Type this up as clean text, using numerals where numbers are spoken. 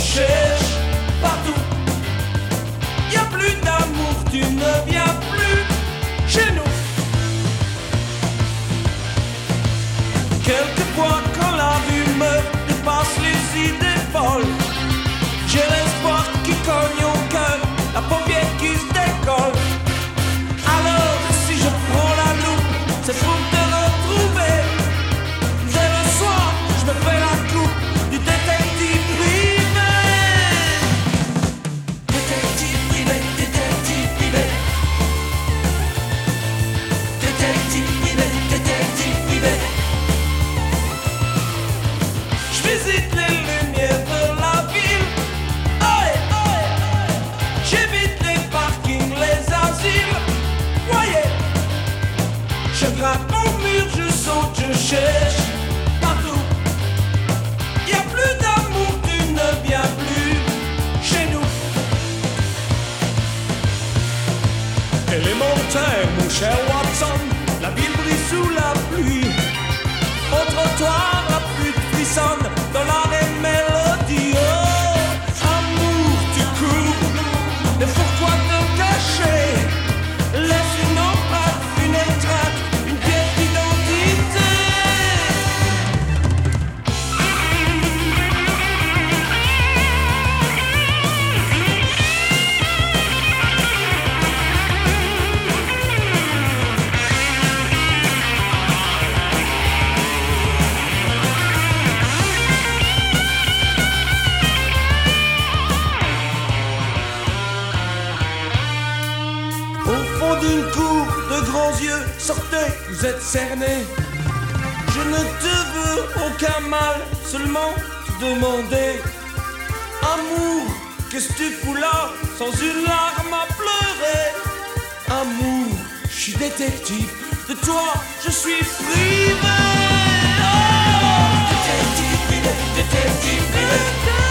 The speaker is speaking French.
cherches partout. Y a plus d'amour, tu ne viens plus chez nous. Quelquefois quand la vue me dépasse les idées folles, j'ai l'espoir qui cogne au cœur, la paupière qui se décolle. Alors si je prends la loupe, c'est pour te retrouver. Dès le soir, je me fais la coupe du détective privé. Détective privé, détective privé. Détective privé, détective privé. Je visite les lumières de la ville. Aïe, aïe. J'évite les parkings, les asiles. Voyez, je grimpe au mur, je saute, je cherche partout. Y a plus d'amour, tu ne viens plus chez nous. Élémentaire, mon cher Watson, la ville brille sous la pluie. Au trottoir, la pluie frissonne dans l'arrêt mélodie. Oh, amour, tu cours, mais pourquoi te cacher? Laisse une empreinte, une étreinte, une pièce d'identité. Au fond d'une cour, de grands yeux, sortez, vous êtes cernés. Je ne te veux aucun mal, seulement te demander. Amour, qu'est-ce que tu fous là, sans une larme à pleurer? Amour, je suis détective, de toi je suis privé. Oh, détective privé, détective privé.